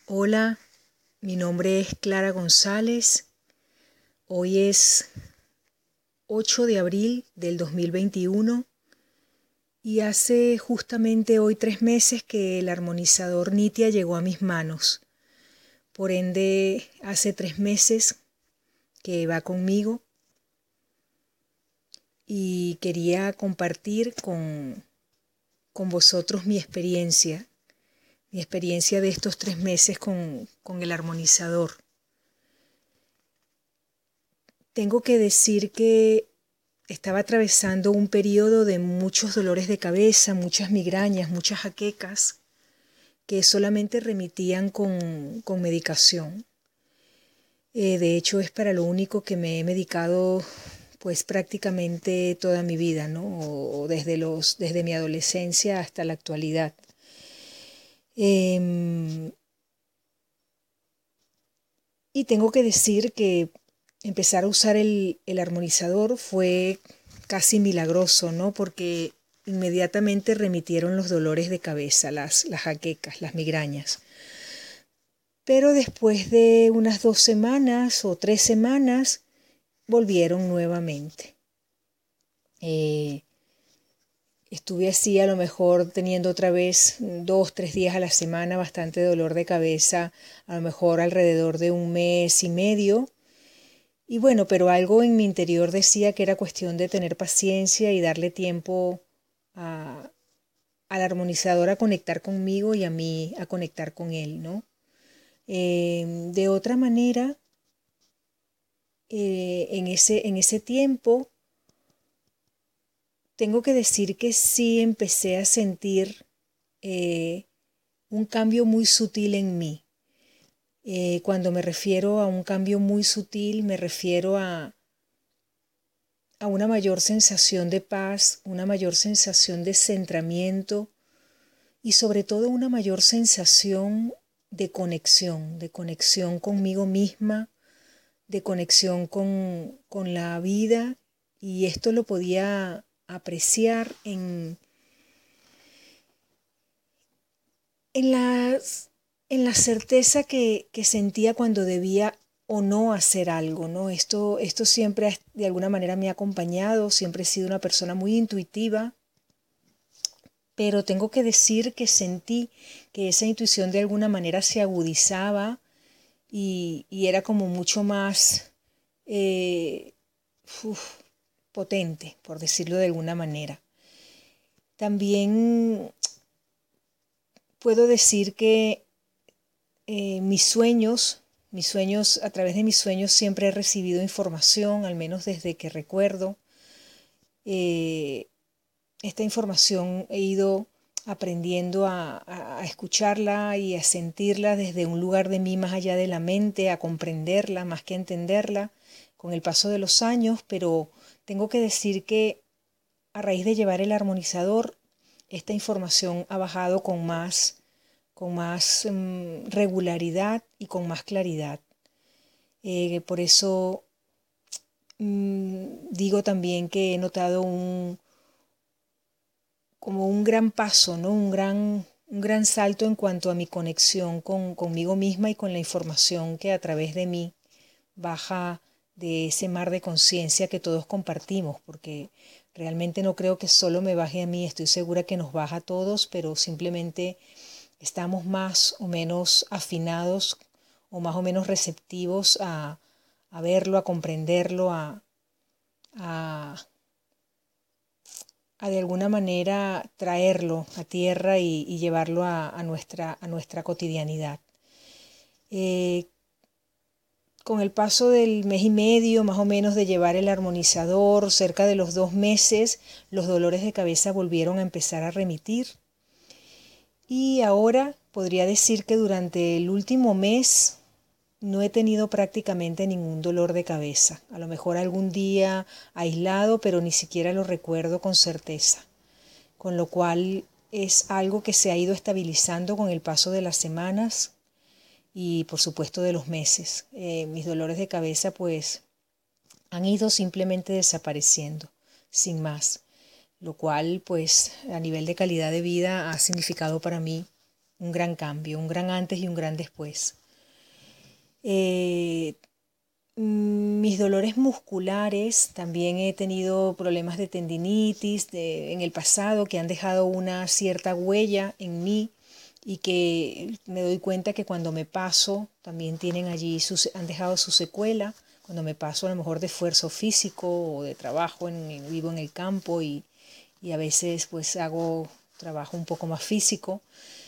Hola, mi nombre es Clara González. Hoy es 8 de abril del 2021 y hace justamente hoy 3 meses que el armonizador Nitia llegó a mis manos. Por ende, hace 3 meses que va conmigo y quería compartir con vosotros mi experiencia de estos 3 meses con el armonizador. Tengo que decir que estaba atravesando un periodo de muchos dolores de cabeza, muchas migrañas, muchas jaquecas que solamente remitían con medicación. De hecho, es para lo único que me he medicado pues prácticamente toda mi vida, ¿no? O desde mi adolescencia hasta la actualidad. Y tengo que decir que empezar a usar el armonizador fue casi milagroso, ¿no? Porque inmediatamente remitieron los dolores de cabeza, las jaquecas, las migrañas. Pero después de unas 2 semanas o 3 semanas, volvieron nuevamente. Estuve así a lo mejor teniendo otra vez 2, 3 días a la semana bastante dolor de cabeza, a lo mejor alrededor de un mes y medio. Y bueno, pero algo en mi interior decía que era cuestión de tener paciencia y darle tiempo a, al armonizador a conectar conmigo y a mí a conectar con él, ¿no? De otra manera, en ese tiempo, tengo que decir que sí empecé a sentir un cambio muy sutil en mí. Cuando me refiero a un cambio muy sutil, me refiero a una mayor sensación de paz, una mayor sensación de centramiento y sobre todo una mayor sensación de conexión conmigo misma, de conexión con la vida, y esto lo podía apreciar en, las, en la certeza que sentía cuando debía o no hacer algo, ¿no? Esto siempre de alguna manera me ha acompañado, siempre he sido una persona muy intuitiva, pero tengo que decir que sentí que esa intuición de alguna manera se agudizaba y era como mucho más eh, uf, potente, por decirlo de alguna manera. También puedo decir que a través de mis sueños siempre he recibido información, al menos desde que recuerdo. Eh, Esta información he ido aprendiendo a escucharla y a sentirla desde un lugar de mí más allá de la mente, a comprenderla más que a entenderla con el paso de los años, pero tengo que decir que a raíz de llevar el armonizador, esta información ha bajado con más regularidad y con más claridad. Por eso digo también que he notado como un gran paso, ¿no? Un gran salto en cuanto a mi conexión conmigo misma y con la información que a través de mí baja de ese mar de conciencia que todos compartimos, porque realmente no creo que solo me baje a mí, estoy segura que nos baja a todos, pero simplemente estamos más o menos afinados o más o menos receptivos a verlo, a comprenderlo, a, de alguna manera traerlo a tierra y llevarlo a nuestra cotidianidad. Con el paso del mes y medio más o menos de llevar el armonizador, cerca de los 2 meses, los dolores de cabeza volvieron a empezar a remitir. Y ahora podría decir que durante el último mes no he tenido prácticamente ningún dolor de cabeza. A lo mejor algún día aislado, pero ni siquiera lo recuerdo con certeza. Con lo cual es algo que se ha ido estabilizando con el paso de las semanas y por supuesto de los meses. Mis dolores de cabeza pues han ido simplemente desapareciendo, sin más, lo cual pues a nivel de calidad de vida ha significado para mí un gran cambio, un gran antes y un gran después. Mis dolores musculares, también he tenido problemas de tendinitis en el pasado que han dejado una cierta huella en mí y que me doy cuenta que cuando me paso también tienen allí, han dejado su secuela. Cuando me paso a lo mejor de esfuerzo físico o de trabajo, vivo en el campo y a veces pues hago trabajo un poco más físico.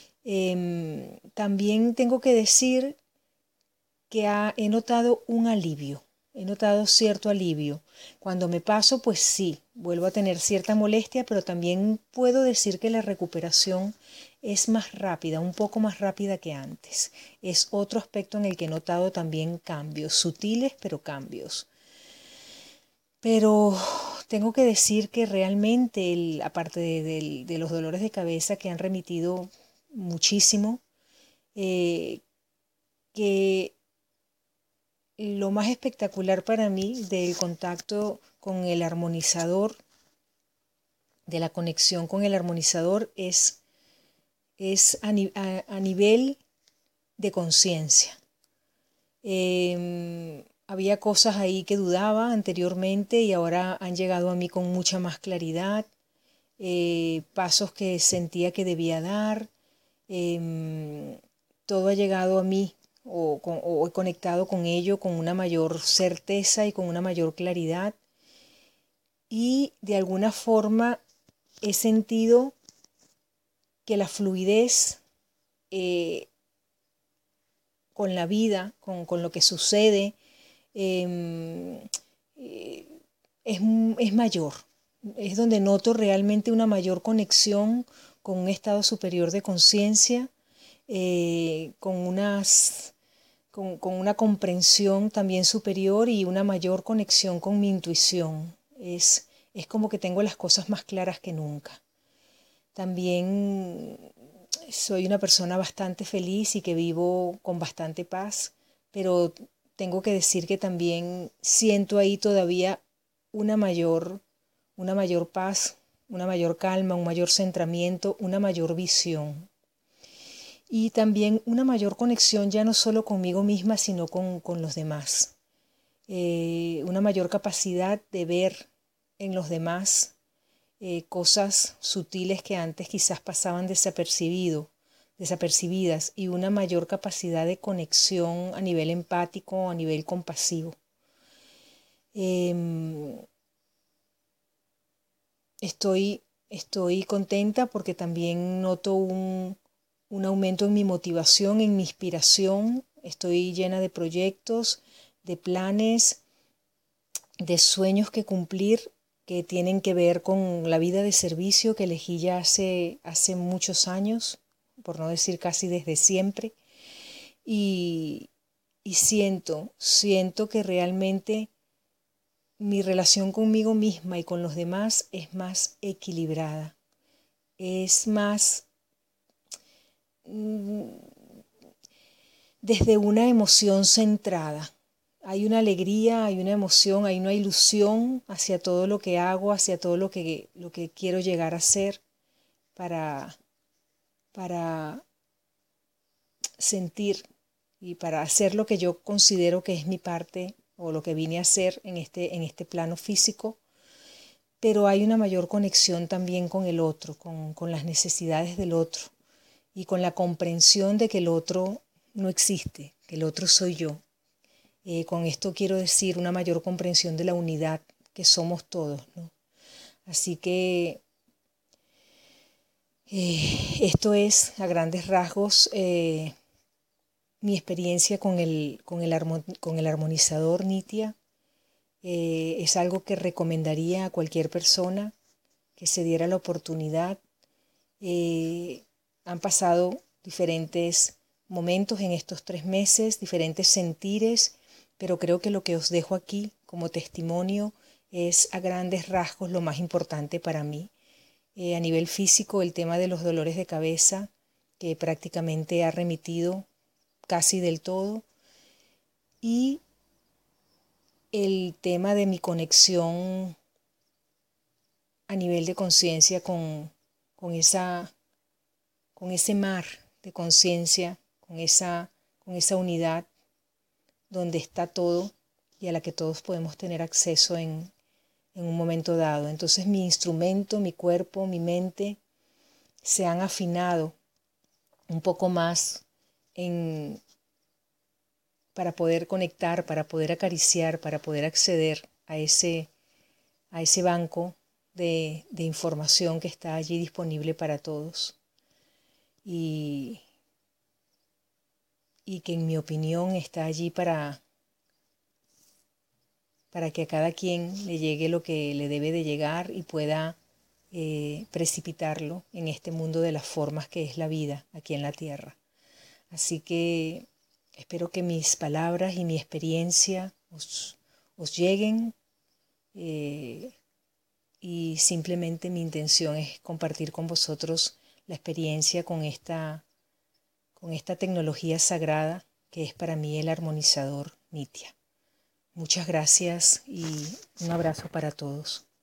También tengo que decir que he notado un alivio, he notado cierto alivio. Cuando me paso, pues sí, vuelvo a tener cierta molestia, pero también puedo decir que la recuperación es más rápida, un poco más rápida que antes. Es otro aspecto en el que he notado también cambios, sutiles, pero cambios. Pero tengo que decir que realmente, aparte de los dolores de cabeza que han remitido muchísimo, que lo más espectacular para mí del contacto con el armonizador, de la conexión con el armonizador, es a nivel de conciencia. Había cosas ahí que dudaba anteriormente y ahora han llegado a mí con mucha más claridad. Pasos que sentía que debía dar. Todo ha llegado a mí o he conectado con ello con una mayor certeza y con una mayor claridad. Y de alguna forma he sentido que la fluidez con la vida, con lo que sucede, es mayor. Es donde noto realmente una mayor conexión con un estado superior de conciencia, con una comprensión también superior y una mayor conexión con mi intuición. Es como que tengo las cosas más claras que nunca. También soy una persona bastante feliz y que vivo con bastante paz, pero tengo que decir que también siento ahí todavía una mayor paz, una mayor calma, un mayor centramiento, una mayor visión. Y también una mayor conexión ya no solo conmigo misma, sino con los demás. Una mayor capacidad de ver en los demás cosas sutiles que antes quizás pasaban desapercibidas y una mayor capacidad de conexión a nivel empático, a nivel compasivo. Estoy contenta porque también noto un aumento en mi motivación, en mi inspiración. Estoy llena de proyectos, de planes, de sueños que cumplir que tienen que ver con la vida de servicio que elegí ya hace muchos años, por no decir casi desde siempre. Y siento que realmente mi relación conmigo misma y con los demás es más equilibrada, es más desde una emoción centrada. Hay una alegría, hay una emoción, hay una ilusión hacia todo lo que hago, hacia todo lo que quiero llegar a ser para sentir y para hacer lo que yo considero que es mi parte o lo que vine a hacer en este plano físico. Pero hay una mayor conexión también con el otro, con las necesidades del otro y con la comprensión de que el otro no existe, que el otro soy yo. Con esto quiero decir una mayor comprensión de la unidad que somos todos, ¿no? Así que esto es a grandes rasgos mi experiencia con el armonizador Nitya. Es algo que recomendaría a cualquier persona que se diera la oportunidad. Han pasado diferentes momentos en estos 3 meses, diferentes sentires, pero creo que lo que os dejo aquí como testimonio es a grandes rasgos lo más importante para mí. A nivel físico, el tema de los dolores de cabeza, que prácticamente ha remitido casi del todo, y el tema de mi conexión a nivel de conciencia con ese mar de conciencia, con esa unidad donde está todo y a la que todos podemos tener acceso en un momento dado. Entonces mi instrumento, mi cuerpo, mi mente se han afinado un poco más para poder conectar, para poder acariciar, para poder acceder a ese banco de información que está allí disponible para todos. Y que en mi opinión está allí para que a cada quien le llegue lo que le debe de llegar y pueda precipitarlo en este mundo de las formas que es la vida aquí en la tierra. Así que espero que mis palabras y mi experiencia os lleguen, y simplemente mi intención es compartir con vosotros la experiencia con esta tecnología sagrada que es para mí el armonizador Nitya. Muchas gracias y un abrazo para todos.